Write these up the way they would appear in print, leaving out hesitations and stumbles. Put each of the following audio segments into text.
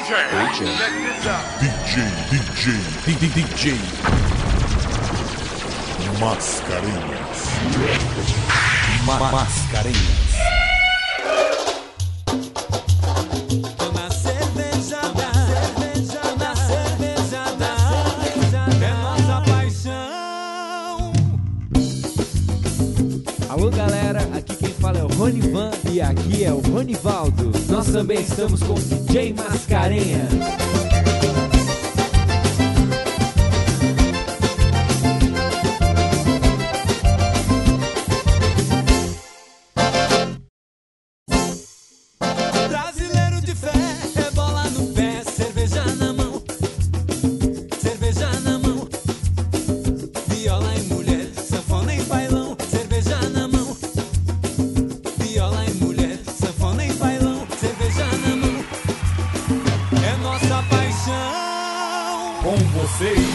DJ Mascarenhas. Mascarenhas. Tô na cervejada, na cervejada, é nossa paixão. Alô galera, aqui quem fala é o Ronivan e aqui é o Ronivaldo. Nós também estamos com o DJ Mascarenhas. Brasileiro de fé, é bola no pé, cerveja na mão, cerveja na mão, viola e mulher, sanfona e bailão, cerveja na mão, viola e mulher, sanfona e bailão, cerveja na mão, é nossa paixão. Com vocês,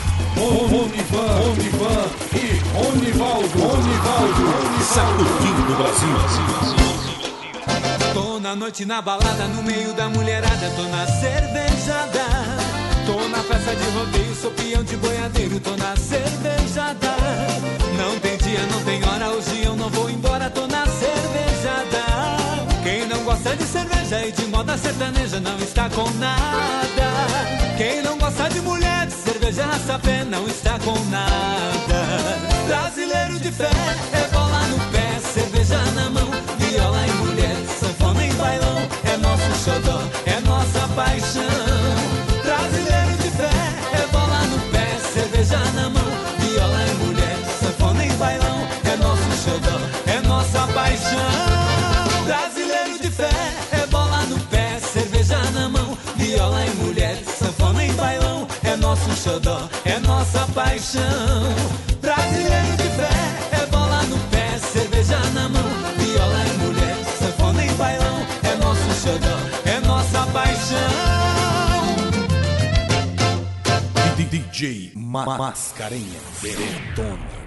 Ronivan e Ronivaldo. Sacudindo o Brasil. Tô na noite na balada, no meio da mulherada, tô na cervejada. Tô na festa de rodeio, sou peão de boiadeiro, tô na cervejada. Não tem dia, não tem hora, hoje eu não vou embora, tô na cervejada. Quem não gosta de cerveja e de moda sertaneja não está com nada. Quem não gosta de mulher, de cerveja raça-pé, não está com nada. Brasileiro de fé, é bola no pé, cerveja na mão, viola e mulher, sanfona e bailão, é nosso xodó, é nossa paixão. Brasileiro de fé, é bola no pé, cerveja na mão, viola e mulher, sanfona e bailão, é nosso xodó, é nossa paixão. Brasileiro de fé, é bola no pé, cerveja na mão, viola e mulher, sanfona e bailão, é nosso xodó, é nossa paixão. Brasileiro de fé, é bola no pé, cerveja na mão, viola e mulher, sanfona e bailão, é nosso xodó, é nossa paixão. DJ Mascarenhas. Detona.